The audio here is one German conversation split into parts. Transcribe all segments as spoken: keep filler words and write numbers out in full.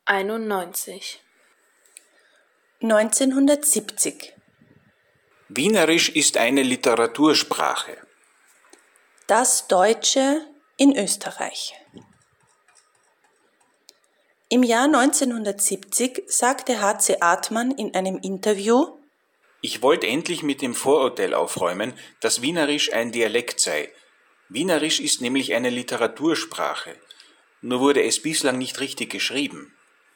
einundneunzig. neunzehnhundertsiebzig. Wienerisch ist eine Literatursprache. Das Deutsche in Österreich. Im Jahr neunzehnhundertsiebzig sagte H C Artmann in einem Interview: Ich wollte endlich mit dem Vorurteil aufräumen, dass Wienerisch ein Dialekt sei. Wienerisch ist nämlich eine Literatursprache. Nur wurde es bislang nicht richtig geschrieben.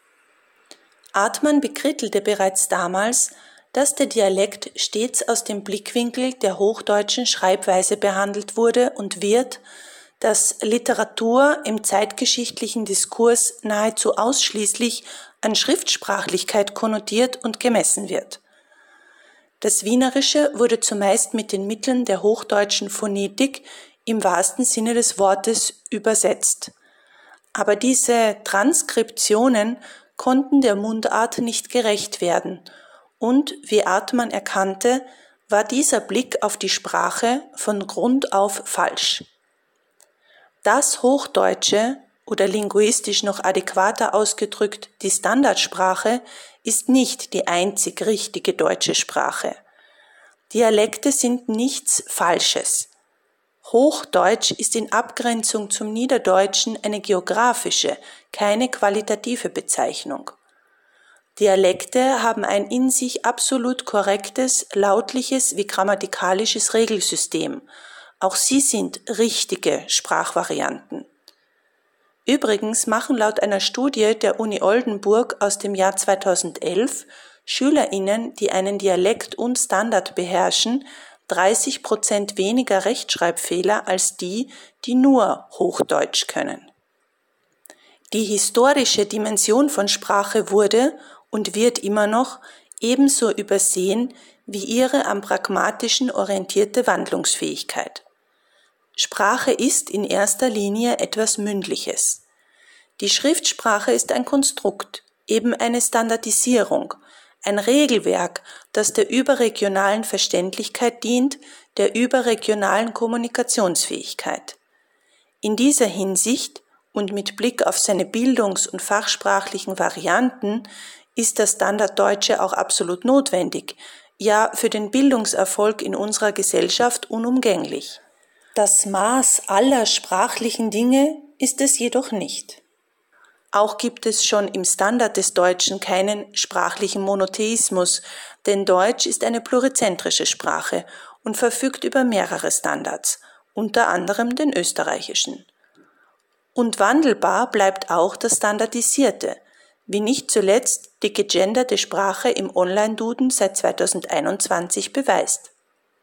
Artmann bekrittelte bereits damals, dass der Dialekt stets aus dem Blickwinkel der hochdeutschen Schreibweise behandelt wurde und wird, dass Literatur im zeitgeschichtlichen Diskurs nahezu ausschließlich an Schriftsprachlichkeit konnotiert und gemessen wird. Das Wienerische wurde zumeist mit den Mitteln der hochdeutschen Phonetik im wahrsten Sinne des Wortes übersetzt. Aber diese Transkriptionen konnten der Mundart nicht gerecht werden und, wie Artmann erkannte, war dieser Blick auf die Sprache von Grund auf falsch. Das Hochdeutsche oder linguistisch noch adäquater ausgedrückt die Standardsprache ist nicht die einzig richtige deutsche Sprache. Dialekte sind nichts Falsches. Hochdeutsch ist in Abgrenzung zum Niederdeutschen eine geografische, keine qualitative Bezeichnung. Dialekte haben ein in sich absolut korrektes, lautliches wie grammatikalisches Regelsystem. Auch sie sind richtige Sprachvarianten. Übrigens machen laut einer Studie der Uni Oldenburg aus dem Jahr zweitausendelf SchülerInnen, die einen Dialekt und Standard beherrschen, dreißig Prozent weniger Rechtschreibfehler als die, die nur Hochdeutsch können. Die historische Dimension von Sprache wurde und wird immer noch ebenso übersehen wie ihre am Pragmatischen orientierte Wandlungsfähigkeit. Sprache ist in erster Linie etwas Mündliches. Die Schriftsprache ist ein Konstrukt, eben eine Standardisierung, ein Regelwerk, das der überregionalen Verständlichkeit dient, der überregionalen Kommunikationsfähigkeit. In dieser Hinsicht und mit Blick auf seine bildungs- und fachsprachlichen Varianten ist das Standarddeutsche auch absolut notwendig, ja für den Bildungserfolg in unserer Gesellschaft unumgänglich. Das Maß aller sprachlichen Dinge ist es jedoch nicht. Auch gibt es schon im Standard des Deutschen keinen sprachlichen Monotheismus, denn Deutsch ist eine plurizentrische Sprache und verfügt über mehrere Standards, unter anderem den österreichischen. Und wandelbar bleibt auch das Standardisierte, wie nicht zuletzt die gegenderte Sprache im Online-Duden seit zweitausendeinundzwanzig beweist.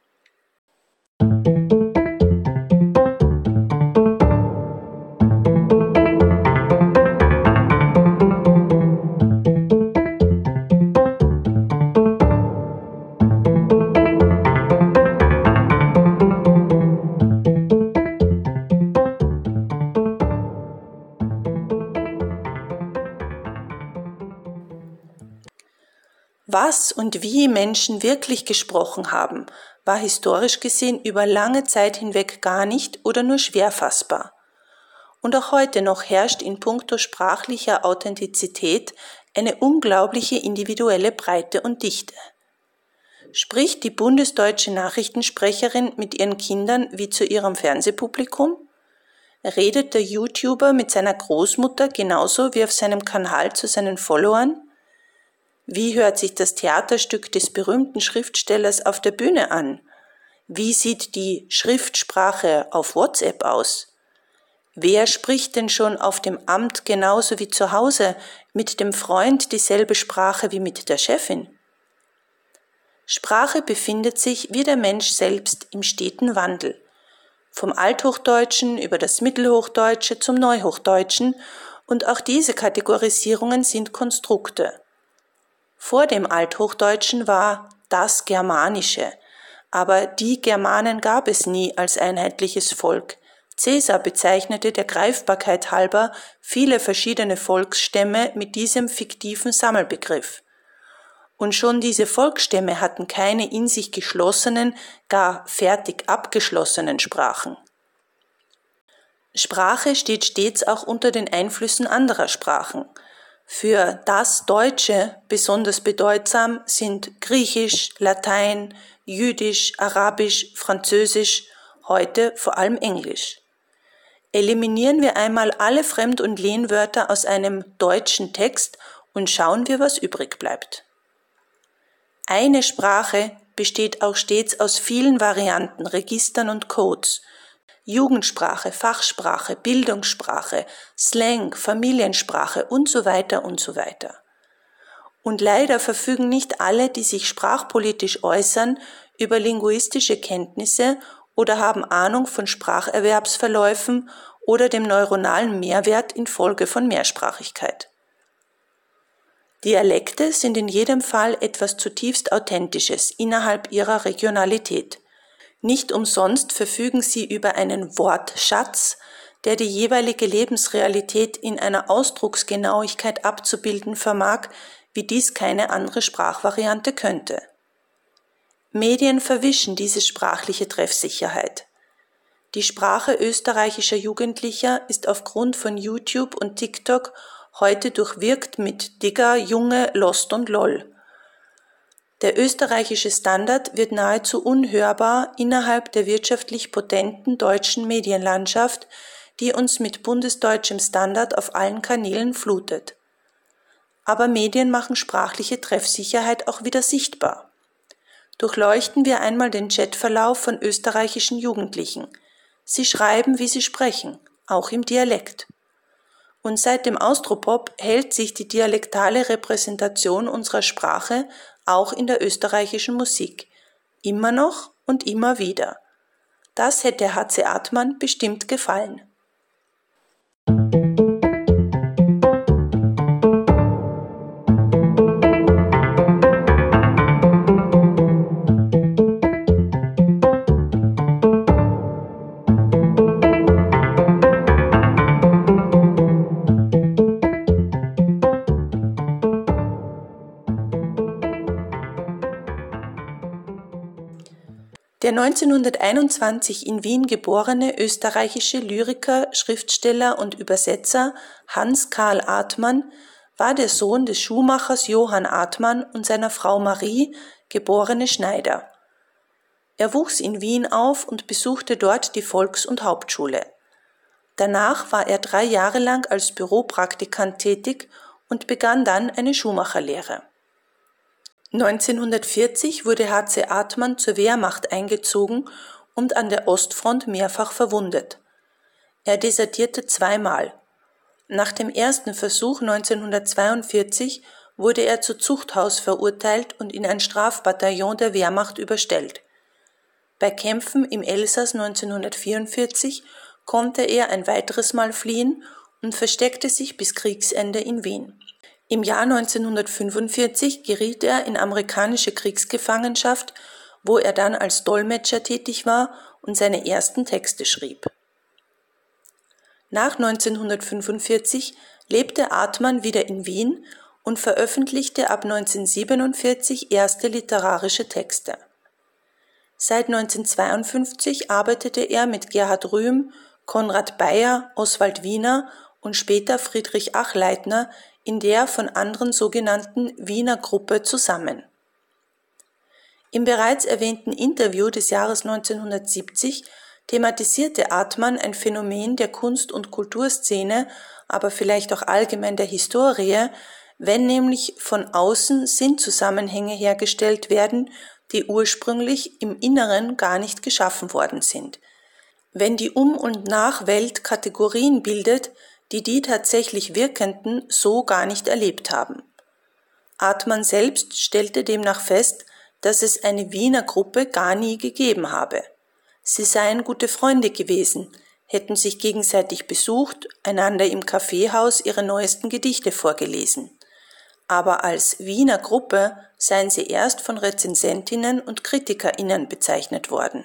Was und wie Menschen wirklich gesprochen haben, war historisch gesehen über lange Zeit hinweg gar nicht oder nur schwer fassbar. Und auch heute noch herrscht in puncto sprachlicher Authentizität eine unglaubliche individuelle Breite und Dichte. Spricht die bundesdeutsche Nachrichtensprecherin mit ihren Kindern wie zu ihrem Fernsehpublikum? Redet der YouTuber mit seiner Großmutter genauso wie auf seinem Kanal zu seinen Followern? Wie hört sich das Theaterstück des berühmten Schriftstellers auf der Bühne an? Wie sieht die Schriftsprache auf WhatsApp aus? Wer spricht denn schon auf dem Amt genauso wie zu Hause mit dem Freund dieselbe Sprache wie mit der Chefin? Sprache befindet sich wie der Mensch selbst im steten Wandel. Vom Althochdeutschen über das Mittelhochdeutsche zum Neuhochdeutschen, und auch diese Kategorisierungen sind Konstrukte. Vor dem Althochdeutschen war das Germanische, aber die Germanen gab es nie als einheitliches Volk. Caesar bezeichnete der Greifbarkeit halber viele verschiedene Volksstämme mit diesem fiktiven Sammelbegriff. Und schon diese Volksstämme hatten keine in sich geschlossenen, gar fertig abgeschlossenen Sprachen. Sprache steht stets auch unter den Einflüssen anderer Sprachen. Für das Deutsche besonders bedeutsam sind Griechisch, Latein, Jüdisch, Arabisch, Französisch, heute vor allem Englisch. Eliminieren wir einmal alle Fremd- und Lehnwörter aus einem deutschen Text und schauen wir, was übrig bleibt. Eine Sprache besteht auch stets aus vielen Varianten, Registern und Codes. Jugendsprache, Fachsprache, Bildungssprache, Slang, Familiensprache und so weiter und so weiter. Und leider verfügen nicht alle, die sich sprachpolitisch äußern, über linguistische Kenntnisse oder haben Ahnung von Spracherwerbsverläufen oder dem neuronalen Mehrwert infolge von Mehrsprachigkeit. Dialekte sind in jedem Fall etwas zutiefst Authentisches innerhalb ihrer Regionalität. Nicht umsonst verfügen sie über einen Wortschatz, der die jeweilige Lebensrealität in einer Ausdrucksgenauigkeit abzubilden vermag, wie dies keine andere Sprachvariante könnte. Medien verwischen diese sprachliche Treffsicherheit. Die Sprache österreichischer Jugendlicher ist aufgrund von YouTube und TikTok heute durchwirkt mit Digger, Junge, Lost und LOL. Der österreichische Standard wird nahezu unhörbar innerhalb der wirtschaftlich potenten deutschen Medienlandschaft, die uns mit bundesdeutschem Standard auf allen Kanälen flutet. Aber Medien machen sprachliche Treffsicherheit auch wieder sichtbar. Durchleuchten wir einmal den Chatverlauf von österreichischen Jugendlichen. Sie schreiben, wie sie sprechen, auch im Dialekt. Und seit dem Austropop hält sich die dialektale Repräsentation unserer Sprache auch in der österreichischen Musik. Immer noch und immer wieder. Das hätte H C Atman bestimmt gefallen. Der neunzehnhunderteinundzwanzig in Wien geborene österreichische Lyriker, Schriftsteller und Übersetzer Hans Karl Atman war der Sohn des Schuhmachers Johann Atman und seiner Frau Marie, geborene Schneider. Er wuchs in Wien auf und besuchte dort die Volks- und Hauptschule. Danach war er drei Jahre lang als Büropraktikant tätig und begann dann eine Schuhmacherlehre. neunzehnhundertvierzig wurde H C Atman zur Wehrmacht eingezogen und an der Ostfront mehrfach verwundet. Er desertierte zweimal. Nach dem ersten Versuch neunzehnhundertzweiundvierzig wurde er zu Zuchthaus verurteilt und in ein Strafbataillon der Wehrmacht überstellt. Bei Kämpfen im Elsass neunzehnhundertvierundvierzig konnte er ein weiteres Mal fliehen und versteckte sich bis Kriegsende in Wien. Im Jahr neunzehnhundertfünfundvierzig geriet er in amerikanische Kriegsgefangenschaft, wo er dann als Dolmetscher tätig war und seine ersten Texte schrieb. Nach neunzehnhundertfünfundvierzig lebte Atman wieder in Wien und veröffentlichte ab neunzehnhundertsiebenundvierzig erste literarische Texte. Seit neunzehnhundertzweiundfünfzig arbeitete er mit Gerhard Rühm, Konrad Beyer, Oswald Wiener und später Friedrich Achleitner in der von anderen sogenannten Wiener Gruppe zusammen. Im bereits erwähnten Interview des Jahres neunzehnhundertsiebzig thematisierte Atman ein Phänomen der Kunst- und Kulturszene, aber vielleicht auch allgemein der Historie, wenn nämlich von außen Sinnzusammenhänge hergestellt werden, die ursprünglich im Inneren gar nicht geschaffen worden sind. Wenn die Um- und Nachwelt Kategorien bildet, die die tatsächlich Wirkenden so gar nicht erlebt haben. Atman selbst stellte demnach fest, dass es eine Wiener Gruppe gar nie gegeben habe. Sie seien gute Freunde gewesen, hätten sich gegenseitig besucht, einander im Kaffeehaus ihre neuesten Gedichte vorgelesen. Aber als Wiener Gruppe seien sie erst von Rezensentinnen und KritikerInnen bezeichnet worden.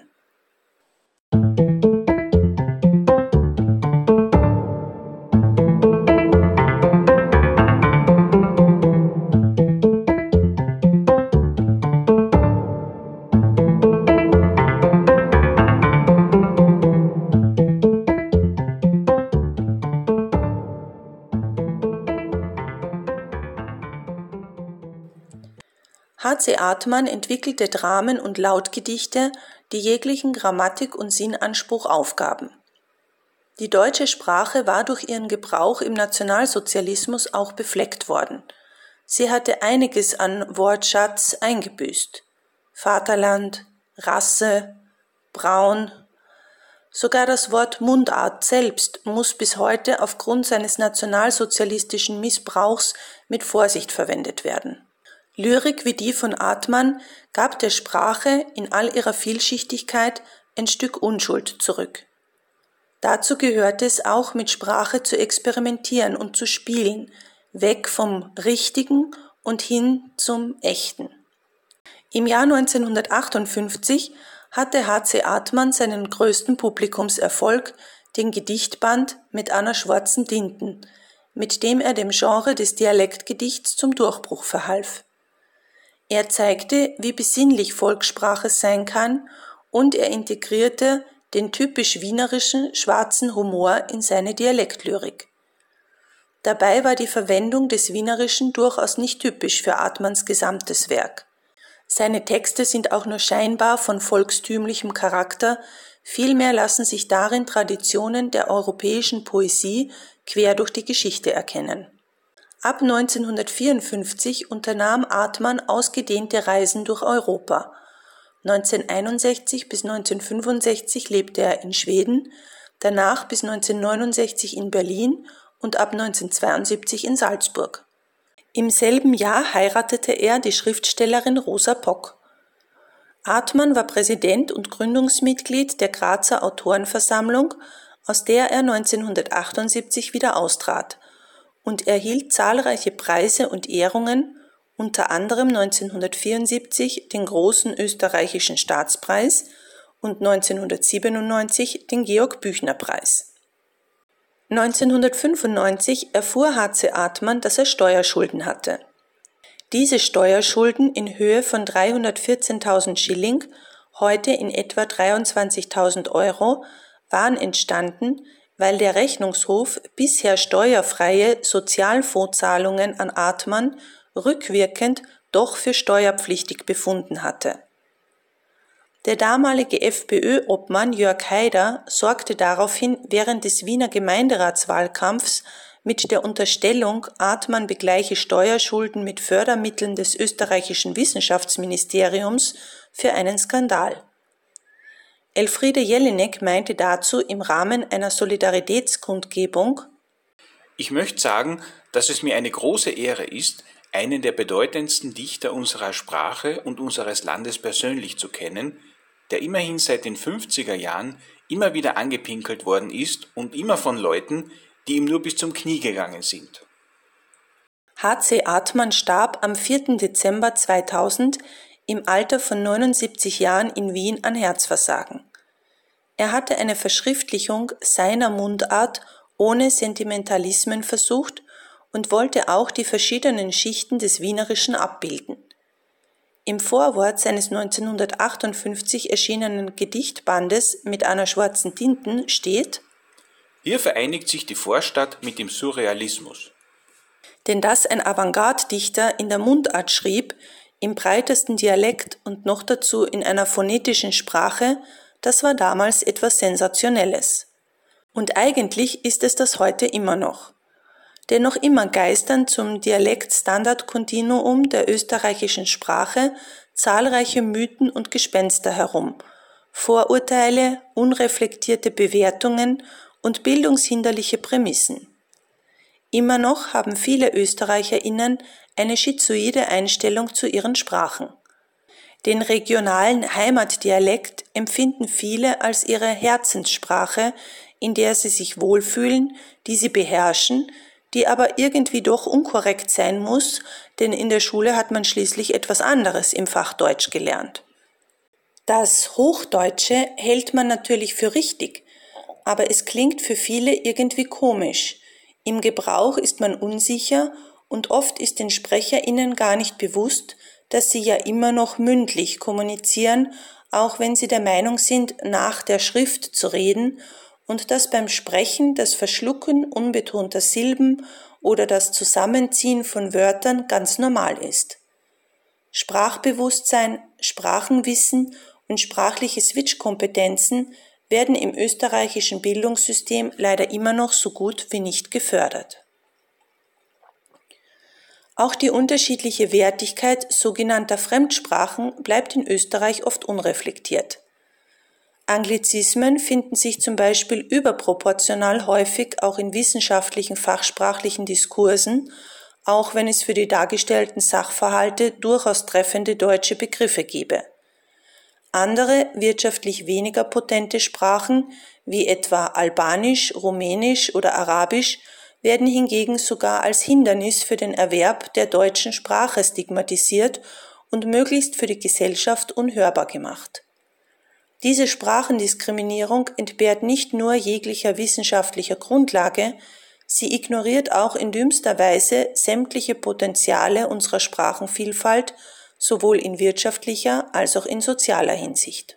H C Artmann entwickelte Dramen und Lautgedichte, die jeglichen Grammatik- und Sinnanspruch aufgaben. Die deutsche Sprache war durch ihren Gebrauch im Nationalsozialismus auch befleckt worden. Sie hatte einiges an Wortschatz eingebüßt. Vaterland, Rasse, Braun. Sogar das Wort Mundart selbst muss bis heute aufgrund seines nationalsozialistischen Missbrauchs mit Vorsicht verwendet werden. Lyrik wie die von Artmann gab der Sprache in all ihrer Vielschichtigkeit ein Stück Unschuld zurück. Dazu gehörte es auch, mit Sprache zu experimentieren und zu spielen, weg vom Richtigen und hin zum Echten. Im Jahr neunzehnhundertachtundfünfzig hatte H C Artmann seinen größten Publikumserfolg, den Gedichtband Mit Anna Schwarzen Dinten, mit dem er dem Genre des Dialektgedichts zum Durchbruch verhalf. Er zeigte, wie besinnlich Volkssprache sein kann, und er integrierte den typisch wienerischen schwarzen Humor in seine Dialektlyrik. Dabei war die Verwendung des Wienerischen durchaus nicht typisch für Artmanns gesamtes Werk. Seine Texte sind auch nur scheinbar von volkstümlichem Charakter, vielmehr lassen sich darin Traditionen der europäischen Poesie quer durch die Geschichte erkennen. Ab neunzehnhundertvierundfünfzig unternahm Artmann ausgedehnte Reisen durch Europa. neunzehnhunderteinundsechzig bis neunzehnhundertfünfundsechzig lebte er in Schweden, danach bis neunzehnhundertneunundsechzig in Berlin und ab neunzehnhundertzweiundsiebzig in Salzburg. Im selben Jahr heiratete er die Schriftstellerin Rosa Pock. Artmann war Präsident und Gründungsmitglied der Grazer Autorenversammlung, aus der er neunzehnhundertachtundsiebzig wieder austrat, und erhielt zahlreiche Preise und Ehrungen, unter anderem neunzehnhundertvierundsiebzig den Großen Österreichischen Staatspreis und neunzehnhundertsiebenundneunzig den Georg-Büchner-Preis. neunzehnhundertfünfundneunzig erfuhr H C Artmann, dass er Steuerschulden hatte. Diese Steuerschulden in Höhe von dreihundertvierzehntausend Schilling, heute in etwa dreiundzwanzigtausend Euro, waren entstanden, weil der Rechnungshof bisher steuerfreie Sozialfondszahlungen an Artmann rückwirkend doch für steuerpflichtig befunden hatte. Der damalige FPÖ-Obmann Jörg Haider sorgte daraufhin während des Wiener Gemeinderatswahlkampfs mit der Unterstellung, Artmann begleiche Steuerschulden mit Fördermitteln des österreichischen Wissenschaftsministeriums, für einen Skandal. Elfriede Jelinek meinte dazu im Rahmen einer Solidaritätskundgebung: Ich möchte sagen, dass es mir eine große Ehre ist, einen der bedeutendsten Dichter unserer Sprache und unseres Landes persönlich zu kennen, der immerhin seit den fünfziger Jahren immer wieder angepinkelt worden ist und immer von Leuten, die ihm nur bis zum Knie gegangen sind. H C Artmann starb am vierten Dezember zweitausend im Alter von neunundsiebzig Jahren in Wien an Herzversagen. Er hatte eine Verschriftlichung seiner Mundart ohne Sentimentalismen versucht und wollte auch die verschiedenen Schichten des Wienerischen abbilden. Im Vorwort seines neunzehnhundertachtundfünfzig erschienenen Gedichtbandes Mit Anna Schwarzen Dinten steht: Hier vereinigt sich die Vorstadt mit dem Surrealismus. Denn dass ein Avantgarde-Dichter in der Mundart schrieb, im breitesten Dialekt und noch dazu in einer phonetischen Sprache, das war damals etwas Sensationelles. Und eigentlich ist es das heute immer noch. Denn noch immer geistern zum Dialekt-Standard-Kontinuum der österreichischen Sprache zahlreiche Mythen und Gespenster herum, Vorurteile, unreflektierte Bewertungen und bildungshinderliche Prämissen. Immer noch haben viele ÖsterreicherInnen eine schizoide Einstellung zu ihren Sprachen. Den regionalen Heimatdialekt empfinden viele als ihre Herzenssprache, in der sie sich wohlfühlen, die sie beherrschen, die aber irgendwie doch unkorrekt sein muss, denn in der Schule hat man schließlich etwas anderes im Fach Deutsch gelernt. Das Hochdeutsche hält man natürlich für richtig, aber es klingt für viele irgendwie komisch. Im Gebrauch ist man unsicher und oft ist den SprecherInnen gar nicht bewusst, dass sie ja immer noch mündlich kommunizieren, auch wenn sie der Meinung sind, nach der Schrift zu reden, und dass beim Sprechen das Verschlucken unbetonter Silben oder das Zusammenziehen von Wörtern ganz normal ist. Sprachbewusstsein, Sprachenwissen und sprachliche Switch-Kompetenzen werden im österreichischen Bildungssystem leider immer noch so gut wie nicht gefördert. Auch die unterschiedliche Wertigkeit sogenannter Fremdsprachen bleibt in Österreich oft unreflektiert. Anglizismen finden sich zum Beispiel überproportional häufig auch in wissenschaftlichen fachsprachlichen Diskursen, auch wenn es für die dargestellten Sachverhalte durchaus treffende deutsche Begriffe gäbe. Andere, wirtschaftlich weniger potente Sprachen, wie etwa Albanisch, Rumänisch oder Arabisch, werden hingegen sogar als Hindernis für den Erwerb der deutschen Sprache stigmatisiert und möglichst für die Gesellschaft unhörbar gemacht. Diese Sprachendiskriminierung entbehrt nicht nur jeglicher wissenschaftlicher Grundlage, sie ignoriert auch in dümmster Weise sämtliche Potenziale unserer Sprachenvielfalt, sowohl in wirtschaftlicher als auch in sozialer Hinsicht.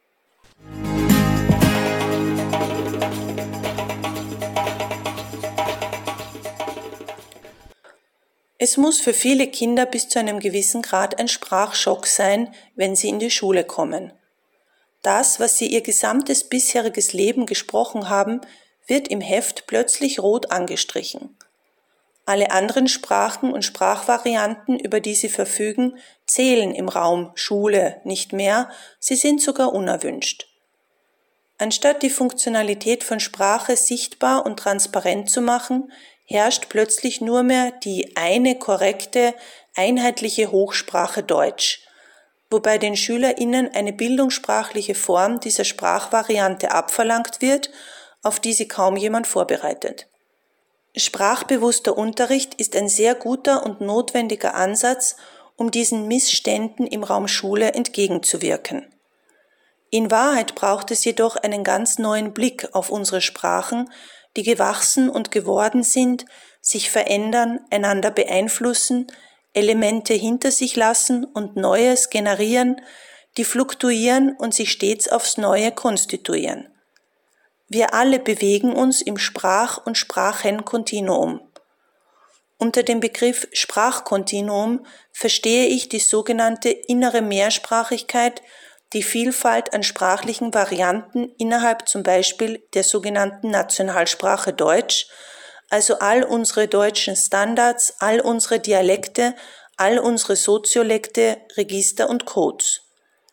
Es muss für viele Kinder bis zu einem gewissen Grad ein Sprachschock sein, wenn sie in die Schule kommen. Das, was sie ihr gesamtes bisheriges Leben gesprochen haben, wird im Heft plötzlich rot angestrichen. Alle anderen Sprachen und Sprachvarianten, über die sie verfügen, zählen im Raum Schule nicht mehr, sie sind sogar unerwünscht. Anstatt die Funktionalität von Sprache sichtbar und transparent zu machen, herrscht plötzlich nur mehr die eine korrekte, einheitliche Hochsprache Deutsch, wobei den SchülerInnen eine bildungssprachliche Form dieser Sprachvariante abverlangt wird, auf die sie kaum jemand vorbereitet. Sprachbewusster Unterricht ist ein sehr guter und notwendiger Ansatz, um diesen Missständen im Raum Schule entgegenzuwirken. In Wahrheit braucht es jedoch einen ganz neuen Blick auf unsere Sprachen, die gewachsen und geworden sind, sich verändern, einander beeinflussen, Elemente hinter sich lassen und Neues generieren, die fluktuieren und sich stets aufs Neue konstituieren. Wir alle bewegen uns im Sprach- und Sprachenkontinuum. Unter dem Begriff Sprachkontinuum verstehe ich die sogenannte innere Mehrsprachigkeit, die Vielfalt an sprachlichen Varianten innerhalb zum Beispiel der sogenannten Nationalsprache Deutsch, also all unsere deutschen Standards, all unsere Dialekte, all unsere Soziolekte, Register und Codes.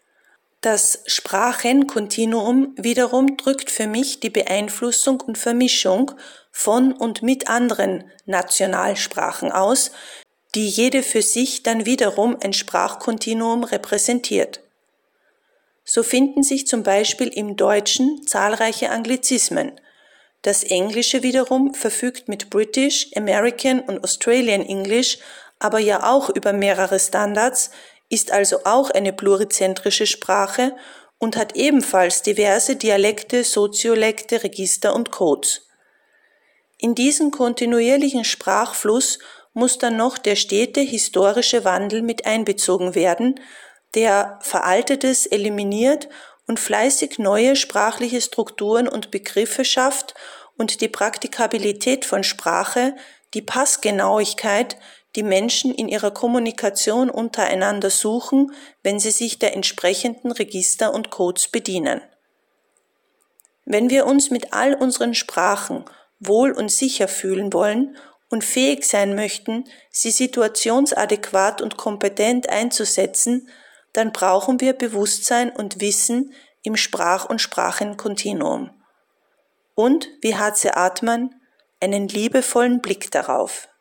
Das Sprachenkontinuum wiederum drückt für mich die Beeinflussung und Vermischung von und mit anderen Nationalsprachen aus, die jede für sich dann wiederum ein Sprachkontinuum repräsentiert. So finden sich zum Beispiel im Deutschen zahlreiche Anglizismen. Das Englische wiederum verfügt mit British, American und Australian English aber ja auch über mehrere Standards, ist also auch eine plurizentrische Sprache und hat ebenfalls diverse Dialekte, Soziolekte, Register und Codes. In diesen kontinuierlichen Sprachfluss muss dann noch der stete historische Wandel mit einbezogen werden, der Veraltetes eliminiert und fleißig neue sprachliche Strukturen und Begriffe schafft und die Praktikabilität von Sprache, die Passgenauigkeit, die Menschen in ihrer Kommunikation untereinander suchen, wenn sie sich der entsprechenden Register und Codes bedienen. Wenn wir uns mit all unseren Sprachen wohl und sicher fühlen wollen und fähig sein möchten, sie situationsadäquat und kompetent einzusetzen, dann brauchen wir Bewusstsein und Wissen im Sprach- und Sprachenkontinuum. Und, wie H C Artmann, einen liebevollen Blick darauf.